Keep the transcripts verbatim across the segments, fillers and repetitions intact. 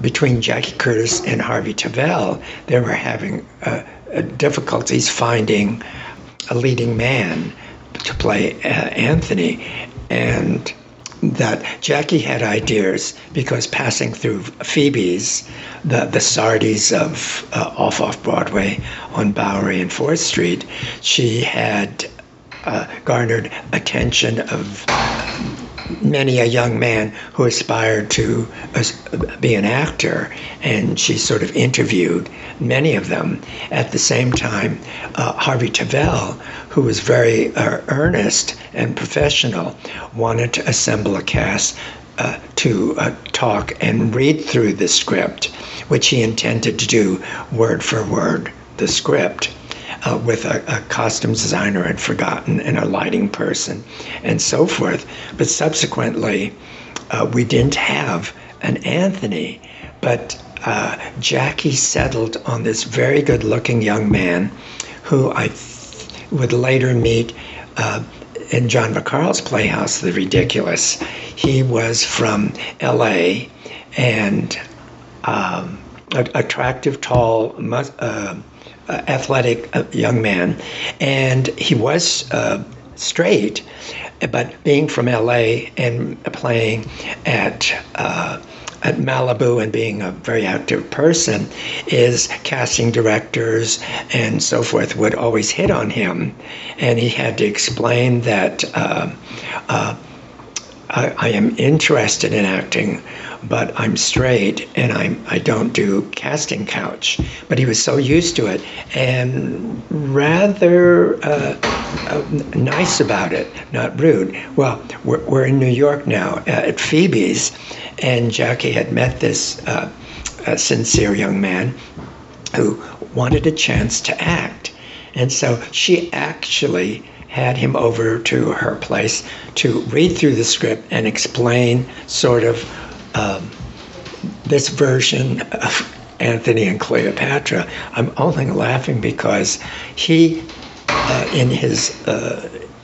between Jackie Curtis and Harvey Tevell, they were having uh, uh, difficulties finding a leading man to play uh, Anthony, and that Jackie had ideas because passing through Phoebe's, the, the Sardi's of uh, off off Broadway on Bowery and fourth Street, she had uh, garnered attention of many a young man who aspired to uh, be an actor, and she sort of interviewed many of them. At the same time, uh, Harvey Tevell, who was very uh, earnest and professional, wanted to assemble a cast uh, to uh, talk and read through the script, which he intended to do word for word, the script. Uh, with a, a costumes designer I'd forgotten and a lighting person and so forth. But subsequently, uh, we didn't have an Anthony, but uh, Jackie settled on this very good-looking young man who I th- would later meet uh, in John Vaccara's Playhouse, The Ridiculous. He was from L A and um, a- attractive, tall, mus- uh, Uh, athletic uh, young man, and he was uh, straight, but being from L A and playing at uh, at Malibu and being a very active person, is casting directors and so forth would always hit on him, and he had to explain that uh, uh, I, I am interested in acting, but I'm straight and I'm I don't do casting couch. But he was so used to it and rather uh, uh, nice about it, not rude. Well, we're, we're in New York now uh, at Phoebe's, and Jackie had met this uh, uh, sincere young man who wanted a chance to act, and so she actually had him over to her place to read through the script and explain sort of Um, this version of Anthony and Cleopatra. I'm only laughing because he, uh, in his uh,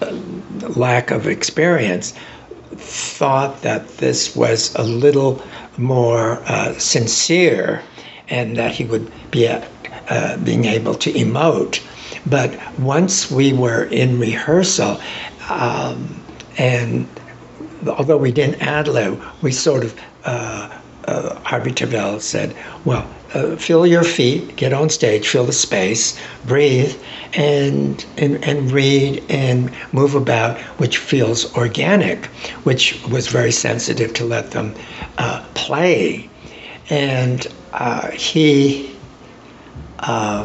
lack of experience, thought that this was a little more uh, sincere and that he would be uh, uh, being able to emote. But once we were in rehearsal, um, and although we didn't ad-lib, we sort of Uh, uh, Harvey Tevell said, well, uh, feel your feet, get on stage, feel the space, breathe, and, and and read and move about, which feels organic, which was very sensitive to let them uh, play. And uh, he, uh,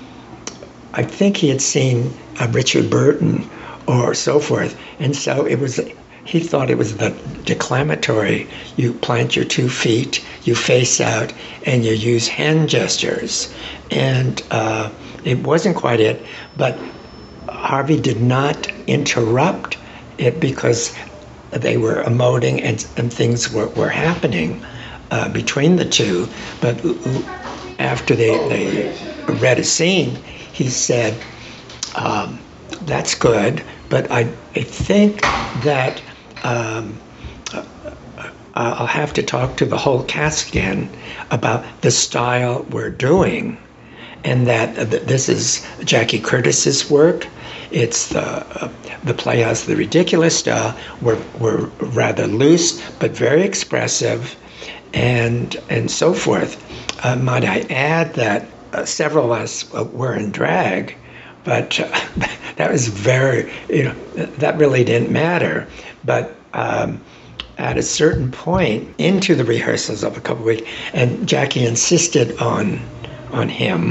I think he had seen uh, Richard Burton or so forth, and so it was he thought it was the declamatory. You plant your two feet, you face out, and you use hand gestures. And uh, it wasn't quite it, but Harvey did not interrupt it because they were emoting and, and things were, were happening uh, between the two. But after they, they read a scene, he said, um, that's good, but I, I think that Um, I'll have to talk to the whole cast again about the style we're doing, and that this is Jackie Curtis's work. It's the uh, the Playhouse, The Ridiculous style. We're we're rather loose but very expressive, and and so forth. Uh, might I add that uh, several of us were in drag, but uh, that was very, you know, that really didn't matter. But um, at a certain point into the rehearsals of a couple of weeks, and Jackie insisted on on him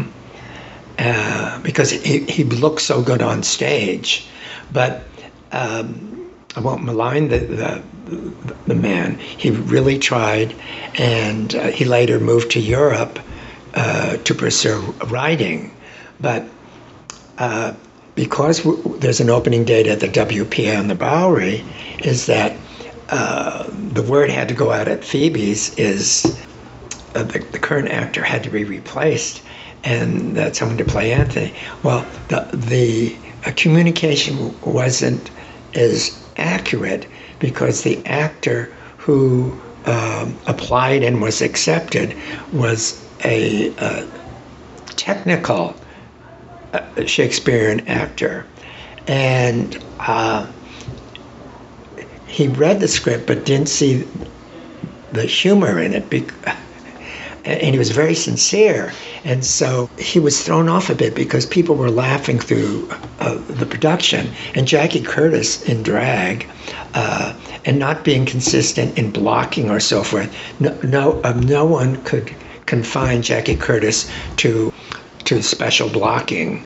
uh, because he, he looked so good on stage. But um, I won't malign the, the the man. He really tried, and uh, he later moved to Europe uh, to pursue writing. But uh, because w- there's an opening date at the W P A on the Bowery, is that uh, the word had to go out at Phoebe's is uh, the, the current actor had to be replaced, and that someone to play Anthony. Well, the the uh, communication wasn't as accurate because the actor who um, applied and was accepted was a, a technical uh, Shakespearean actor. And uh, he read the script but didn't see the humor in it. Because, and he was very sincere. And so he was thrown off a bit because people were laughing through uh, the production. And Jackie Curtis in drag, uh, and not being consistent in blocking or so forth, no, no, um, no one could confine Jackie Curtis to to special blocking.